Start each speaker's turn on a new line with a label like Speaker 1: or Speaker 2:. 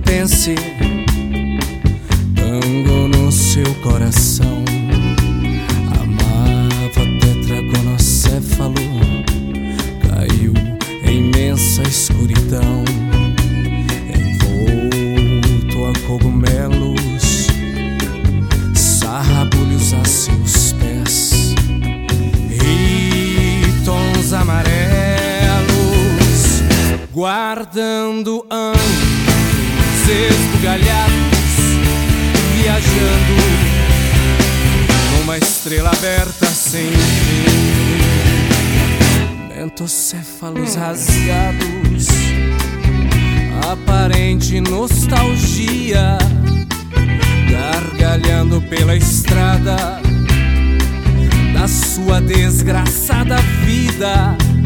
Speaker 1: pertence, tango no seu coração. Amava tetragonocéfalo, caiu em imensa escuridão, envolto a cogumelos, sarrabulhos a seus pés e tons amarelos, guardando anjos esbugalhados, viajando numa estrela aberta sem fim. Mentocéfalos rasgados, aparente nostalgia, gargalhando pela estrada da sua desgraçada vida.